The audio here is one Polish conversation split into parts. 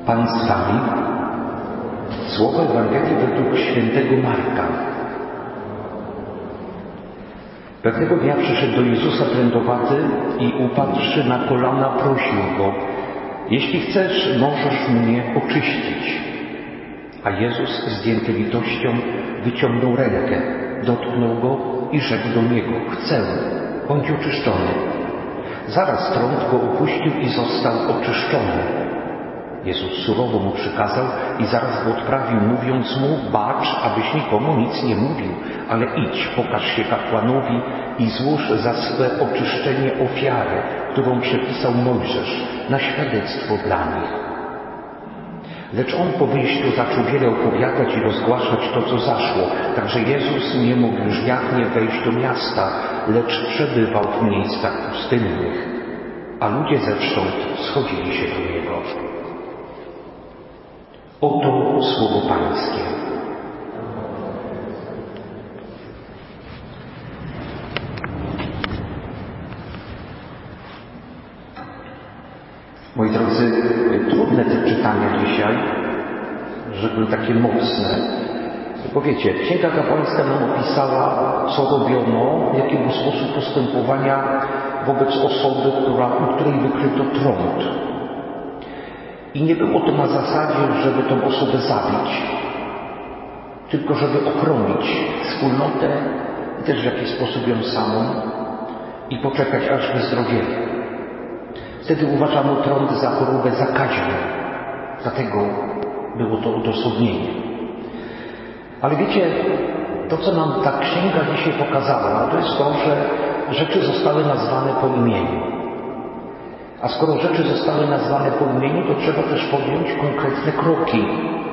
Pan z wami. Słowo Ewangelii według świętego Marka. Pewnego dnia przyszedł do Jezusa trędowaty i upadłszy na kolana prosił Go: jeśli chcesz, możesz mnie oczyścić. A Jezus, zdjęty litością, wyciągnął rękę, dotknął go i rzekł do niego: chcę, bądź oczyszczony. Zaraz trąd go opuścił i został oczyszczony. Jezus surowo mu przykazał i zaraz go odprawił, mówiąc mu: bacz, abyś nikomu nic nie mówił, ale idź, pokaż się kapłanowi i złóż za swe oczyszczenie ofiarę, którą przepisał Mojżesz, na świadectwo dla nich. Lecz on po wyjściu zaczął wiele opowiadać i rozgłaszać to, co zaszło. Także Jezus nie mógł już jawnie wejść do miasta, lecz przebywał w miejscach pustynnych, a ludzie zewsząd schodzili się do Niego. Oto słowo Pańskie. Moi drodzy, trudne te czytania dzisiaj, żeby takie mocne. Bo wiecie, Księga Kapłańska nam opisała, co robiono, jaki był sposób postępowania wobec osoby, u której wykryto trąd. I nie było to na zasadzie, żeby tą osobę zabić, tylko żeby ochronić wspólnotę i też w jakiś sposób ją samą i poczekać, aż wyzdrowieje. Wtedy uważano trąd za chorobę zakaźną. Dlatego było to odosobnienie. Ale wiecie, to co nam ta księga dzisiaj pokazała, to jest to, że rzeczy zostały nazwane po imieniu. A skoro rzeczy zostały nazwane po imieniu, to trzeba też podjąć konkretne kroki.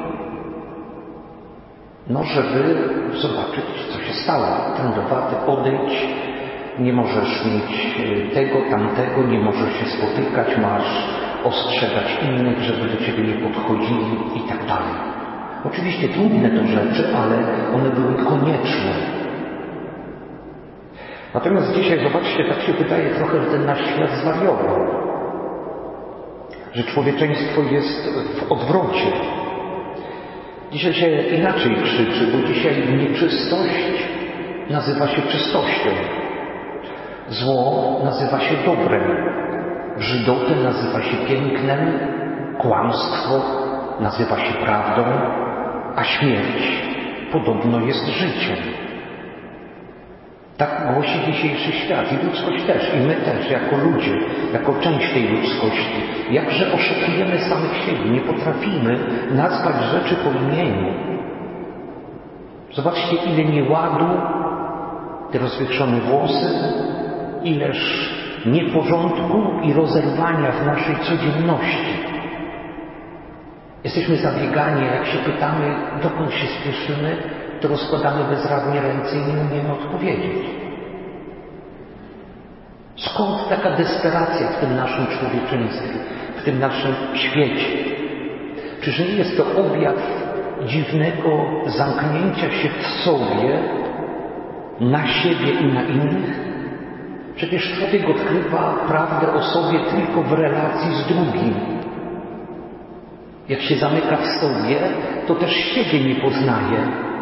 Żeby zobaczyć, co się stało. Trędowaty, odejdź, nie możesz mieć tego, tamtego, nie możesz się spotykać, masz ostrzegać innych, żeby do ciebie nie podchodzili i tak dalej. Oczywiście trudne to rzeczy, ale one były konieczne. Natomiast dzisiaj, zobaczcie, tak się wydaje trochę, że ten nasz świat zwariował. Że człowieczeństwo jest w odwrocie. Dzisiaj się inaczej krzyczy, bo dzisiaj nieczystość nazywa się czystością. Zło nazywa się dobrem. Brzydotę nazywa się pięknem. Kłamstwo nazywa się prawdą. A śmierć podobno jest życiem. Tak głosi dzisiejszy świat i ludzkość też, i my też, jako ludzie, jako część tej ludzkości. Jakże oszukujemy samych siebie, nie potrafimy nazwać rzeczy po imieniu. Zobaczcie, ile nieładu, te rozwieszone włosy, ileż nieporządku i rozerwania w naszej codzienności. Jesteśmy zabiegani, jak się pytamy, dokąd się spieszymy, to rozkładamy bezradnie ręce i nie umiemy odpowiedzieć. Skąd taka desperacja w tym naszym człowieczeństwie, w tym naszym świecie? Czyż nie jest to objaw dziwnego zamknięcia się w sobie, na siebie i na innych? Przecież człowiek odkrywa prawdę o sobie tylko w relacji z drugim. Jak się zamyka w sobie, to też siebie nie poznaje,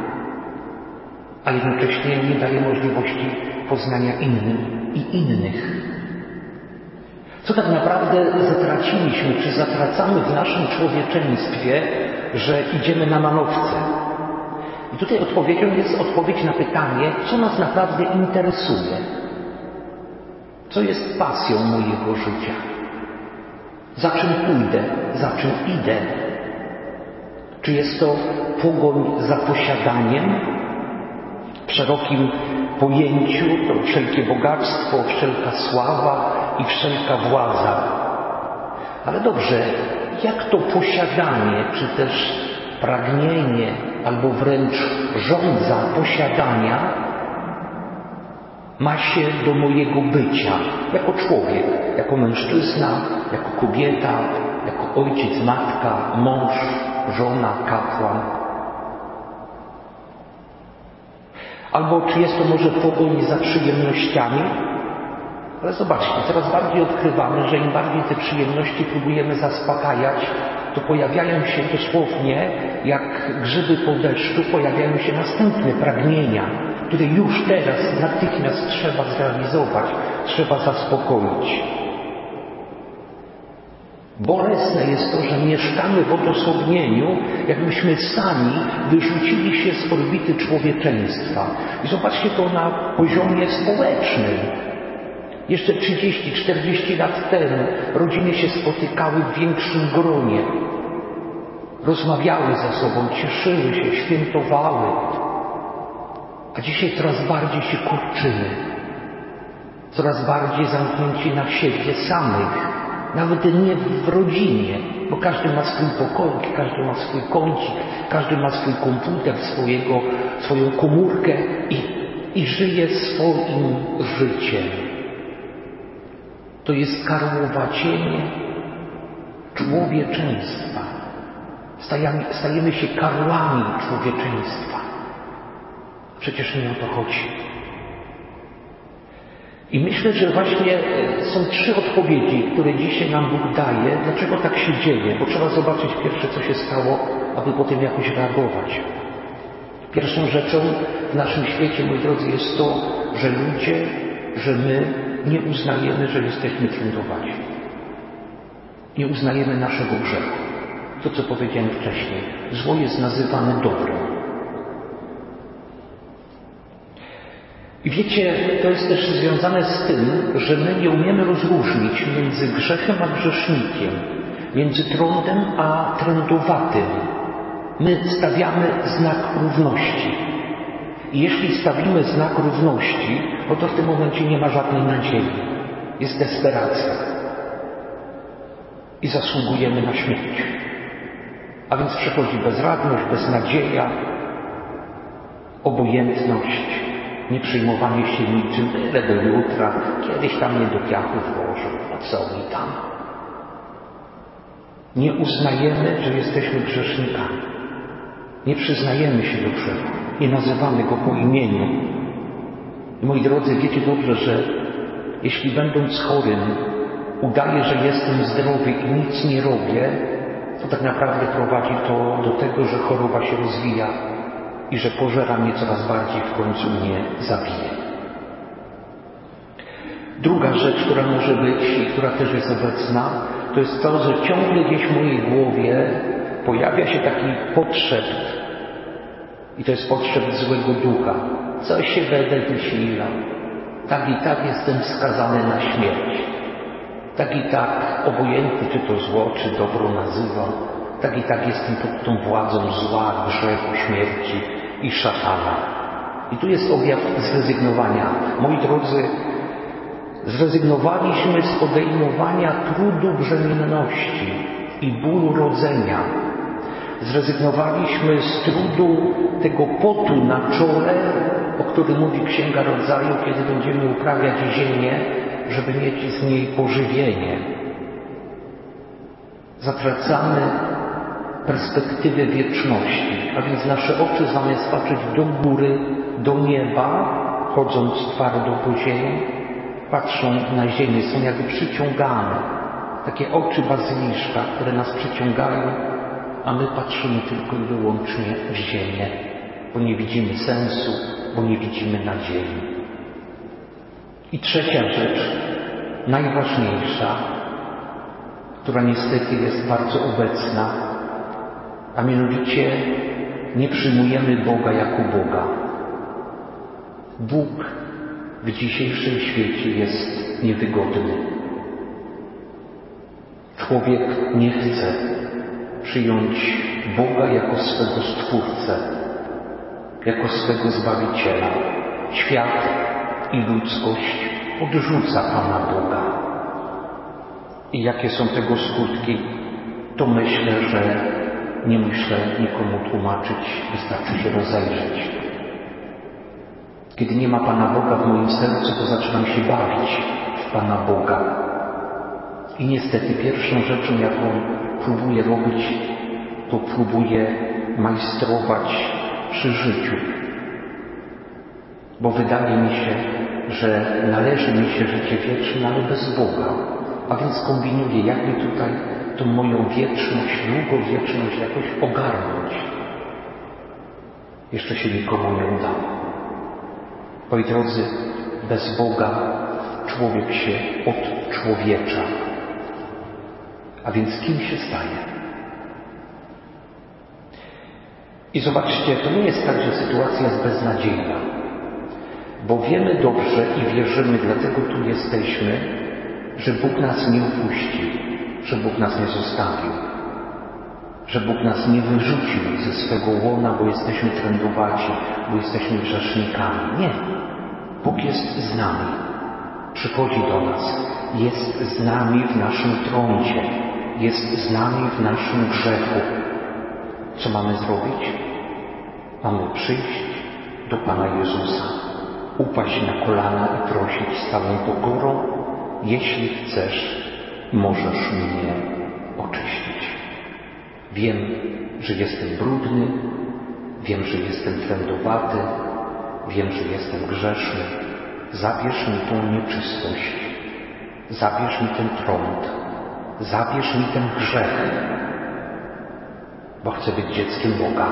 a jednocześnie nie daje możliwości poznania innym i innych. Co tak naprawdę zatraciliśmy, czy zatracamy w naszym człowieczeństwie, że idziemy na manowce? I tutaj odpowiedzią jest odpowiedź na pytanie, co nas naprawdę interesuje. Co jest pasją mojego życia? Za czym pójdę? Za czym idę? Czy jest to pogoń za posiadaniem? W szerokim pojęciu to wszelkie bogactwo, wszelka sława i wszelka władza. Ale dobrze, jak to posiadanie, czy też pragnienie, albo wręcz żądza posiadania ma się do mojego bycia jako człowiek, jako mężczyzna, jako kobieta, jako ojciec, matka, mąż, żona, kapłan? Albo czy jest to może pogoń za przyjemnościami? Ale zobaczcie, coraz bardziej odkrywamy, że im bardziej te przyjemności próbujemy zaspokajać, to pojawiają się dosłownie, jak grzyby po deszczu, pojawiają się następne pragnienia, które już teraz natychmiast trzeba zrealizować, trzeba zaspokoić. Bolesne jest to, że mieszkamy w odosobnieniu, jakbyśmy sami wyrzucili się z orbity człowieczeństwa. I zobaczcie to na poziomie społecznym. Jeszcze 30-40 lat temu rodziny się spotykały w większym gronie. Rozmawiały ze sobą, cieszyły się, świętowały. A dzisiaj coraz bardziej się kurczymy. Coraz bardziej zamknięci na siebie samych. Nawet nie w rodzinie, bo każdy ma swój pokoik, każdy ma swój kącik, każdy ma swój komputer, swoją komórkę i żyje swoim życiem. To jest karłowacienie człowieczeństwa. Stajemy się karłami człowieczeństwa. Przecież nie o to chodzi. I myślę, że właśnie są 3 odpowiedzi, które dzisiaj nam Bóg daje, dlaczego tak się dzieje, bo trzeba zobaczyć pierwsze, co się stało, aby potem jakoś reagować. Pierwszą rzeczą w naszym świecie, moi drodzy, jest to, że my nie uznajemy, że jesteśmy trędowani. Nie uznajemy naszego grzechu. To, co powiedziałem wcześniej. Zło jest nazywane dobrem. I wiecie, to jest też związane z tym, że my nie umiemy rozróżnić między grzechem a grzesznikiem, między trądem a trędowatym. My stawiamy znak równości. I jeśli stawimy znak równości, no to w tym momencie nie ma żadnej nadziei. Jest desperacja. I zasługujemy na śmierć. A więc przychodzi bezradność, beznadzieja, obojętność, nie przyjmowanie się niczym, tyle do jutra, kiedyś tam mnie do piachu włożył, a co mi tam? Nie uznajemy, że jesteśmy grzesznikami. Nie przyznajemy się do grzechu. Nie nazywamy go po imieniu. I moi drodzy, wiecie dobrze, że jeśli będąc chorym udaję, że jestem zdrowy i nic nie robię, to tak naprawdę prowadzi to do tego, że choroba się rozwija i że pożera mnie coraz bardziej, w końcu mnie zabije. Druga rzecz, która może być i która też jest obecna, to jest to, że ciągle gdzieś w mojej głowie pojawia się taki potrzebt i to jest potrzebt złego ducha. Coś się będę wysilał. Tak i tak jestem skazany na śmierć. Tak i tak, obojętnie czy to zło, czy dobro nazywam, tak i tak jestem pod tą władzą zła, grzechu, śmierci i szatana. I tu jest objaw zrezygnowania. Moi drodzy, zrezygnowaliśmy z podejmowania trudu brzemienności i bólu rodzenia. Zrezygnowaliśmy z trudu tego potu na czole, o którym mówi Księga Rodzaju, kiedy będziemy uprawiać ziemię, żeby mieć z niej pożywienie. Zatracamy perspektywę wieczności, a więc nasze oczy zamiast patrzeć do góry, do nieba, chodząc twardo po ziemi, patrzą na ziemię, są jakby przyciągane. Takie oczy bazyliszka, które nas przyciągają, a my patrzymy tylko i wyłącznie w ziemię, bo nie widzimy sensu, bo nie widzimy nadziei. I trzecia rzecz, najważniejsza, która niestety jest bardzo obecna, a mianowicie nie przyjmujemy Boga jako Boga. Bóg w dzisiejszym świecie jest niewygodny. Człowiek nie chce przyjąć Boga jako swego Stwórcę, jako swego Zbawiciela. Świat i ludzkość odrzuca Pana Boga. I jakie są tego skutki? To myślę, że nie muszę nikomu tłumaczyć, wystarczy się rozejrzeć. Kiedy nie ma Pana Boga w moim sercu, to zaczynam się bawić w Pana Boga. I niestety pierwszą rzeczą, jaką próbuję robić, to próbuję majstrować przy życiu. Bo wydaje mi się, że należy mi się życie wieczne, ale bez Boga. A więc kombinuję, jak mi tutaj tą moją wieczność, długowieczność jakoś ogarnąć. Jeszcze się nikomu nie udało. Moi drodzy, bez Boga człowiek się odczłowiecza. A więc kim się staje? I zobaczcie, to nie jest tak, że sytuacja jest beznadziejna. Bo wiemy dobrze i wierzymy, dlatego tu jesteśmy, że Bóg nas nie opuścił, że Bóg nas nie zostawił, że Bóg nas nie wyrzucił ze swego łona, bo jesteśmy trędowaci, bo jesteśmy grzesznikami. Nie. Bóg jest z nami. Przychodzi do nas. Jest z nami w naszym trądzie. Jest z nami w naszym grzechu. Co mamy zrobić? Mamy przyjść do Pana Jezusa, upaść na kolana i prosić z całą pokorą: jeśli chcesz, możesz mnie oczyścić. Wiem, że jestem brudny, wiem, że jestem trędowaty, wiem, że jestem grzeszny. Zabierz mi tą nieczystość, zabierz mi ten trąd, zabierz mi ten grzech, bo chcę być dzieckiem Boga.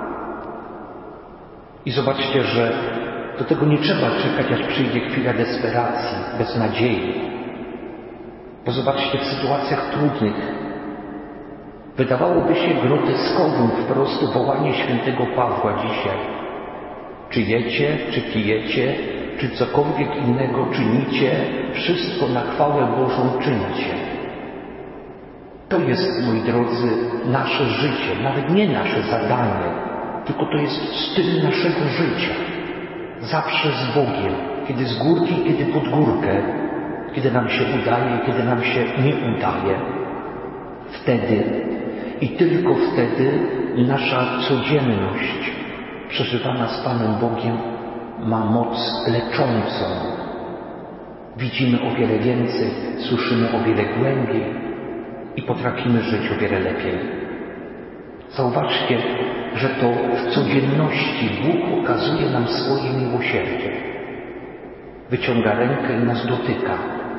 I zobaczcie, że do tego nie trzeba czekać, aż przyjdzie chwila desperacji, beznadziei. Bo zobaczcie, w sytuacjach trudnych wydawałoby się groteskowym wprost wołanie świętego Pawła dzisiaj. Czy jecie, czy pijecie, czy cokolwiek innego czynicie, wszystko na chwałę Bożą czyńcie. To jest, moi drodzy, nasze życie, nawet nie nasze zadanie, tylko to jest styl naszego życia. Zawsze z Bogiem, kiedy z górki, kiedy pod górkę, kiedy nam się udaje, kiedy nam się nie udaje. Wtedy i tylko wtedy nasza codzienność przeżywana z Panem Bogiem ma moc leczącą. Widzimy o wiele więcej, słyszymy o wiele głębiej i potrafimy żyć o wiele lepiej. Zauważcie, że to w codzienności Bóg okazuje nam swoje miłosierdzie. Wyciąga rękę i nas dotyka.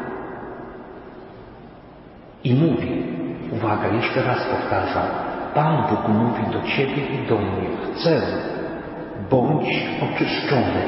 I mówi, uwaga, jeszcze raz powtarzam, Pan Bóg mówi do ciebie i do mnie: chcę, bądź oczyszczony.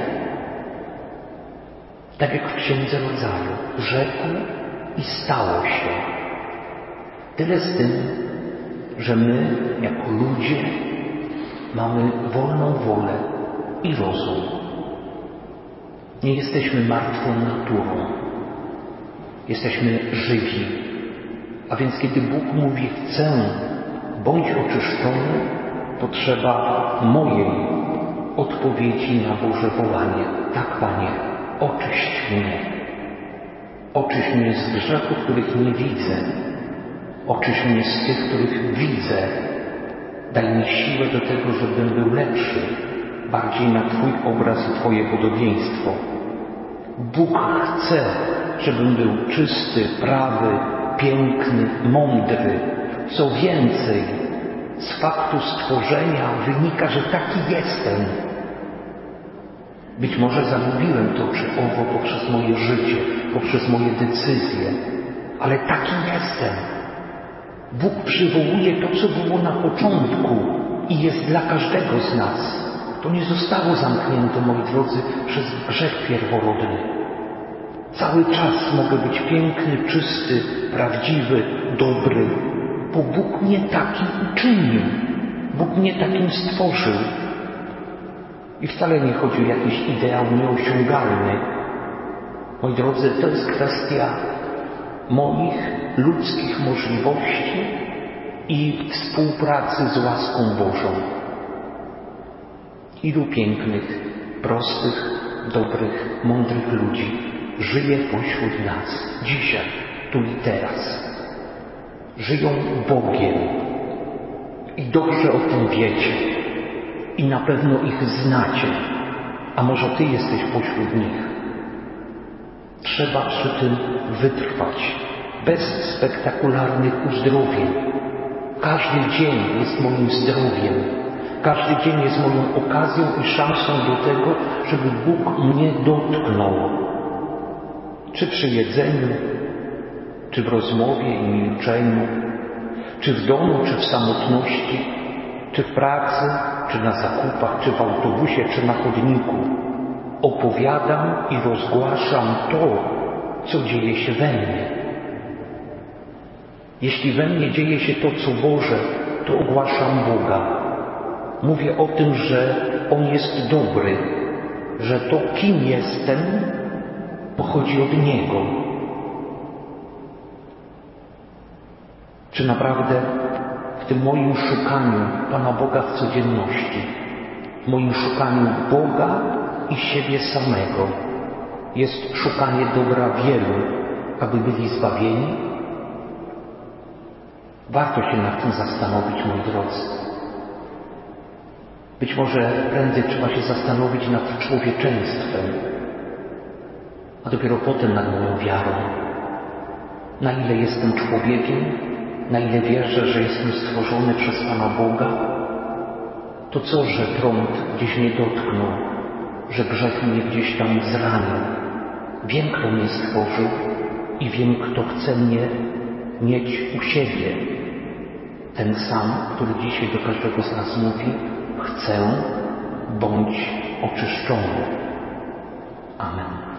Tak jak w Księdze Rodzaju, rzekł i stało się. Tyle z tym, że my, jako ludzie, mamy wolną wolę i rozum. Nie jesteśmy martwą naturą. Jesteśmy żywi. A więc kiedy Bóg mówi: chcę, bądź oczyszczony, to trzeba mojej odpowiedzi na Boże wołanie. Tak, Panie, oczyść mnie. Oczyść mnie z grzechów, których nie widzę. Oczyść mnie z tych, których widzę. Daj mi siłę do tego, żebym był lepszy, bardziej na Twój obraz i Twoje podobieństwo. Bóg chce, żebym był czysty, prawy, piękny, mądry. Co więcej, z faktu stworzenia wynika, że taki jestem. Być może zagubiłem to czy owo poprzez moje życie, poprzez moje decyzje, ale taki jestem. Bóg przywołuje to, co było na początku i jest dla każdego z nas. To nie zostało zamknięte, moi drodzy, przez grzech pierworodny. Cały czas mogę być piękny, czysty, prawdziwy, dobry, bo Bóg mnie takim uczynił. Bóg mnie takim stworzył. I wcale nie chodzi o jakiś ideał nieosiągalny. Moi drodzy, to jest kwestia moich ludzkich możliwości i współpracy z łaską Bożą. Ilu pięknych, prostych, dobrych, mądrych ludzi żyje pośród nas dzisiaj, tu i teraz. Żyją Bogiem i dobrze o tym wiecie i na pewno ich znacie, a może Ty jesteś pośród nich. Trzeba przy tym wytrwać, bez spektakularnych uzdrowień. Każdy dzień jest moim zdrowiem. Każdy dzień jest moją okazją i szansą do tego, żeby Bóg mnie dotknął. Czy przy jedzeniu, czy w rozmowie i milczeniu, Czy w domu, czy w samotności, czy w pracy, czy na zakupach, czy w autobusie, czy na chodniku, opowiadam i rozgłaszam to, co dzieje się we mnie. Jeśli we mnie dzieje się to, co Boże, to ogłaszam Boga. Mówię o tym, że On jest dobry, że to, kim jestem, pochodzi od Niego. Czy naprawdę w tym moim szukaniu Pana Boga w codzienności, w moim szukaniu Boga i siebie samego jest szukanie dobra wielu, aby byli zbawieni? Warto się nad tym zastanowić, moi drodzy. Być może prędzej trzeba się zastanowić nad człowieczeństwem, a dopiero potem nad moją wiarą. Na ile jestem człowiekiem, na ile wierzę, że jestem stworzony przez Pana Boga, to co, że trąd gdzieś mnie dotknął, że grzech mnie gdzieś tam zranił. Wiem, kto mnie stworzył i wiem, kto chce mnie mieć u siebie. Ten sam, który dzisiaj do każdego z nas mówi: chcę, bądź oczyszczony. Amen.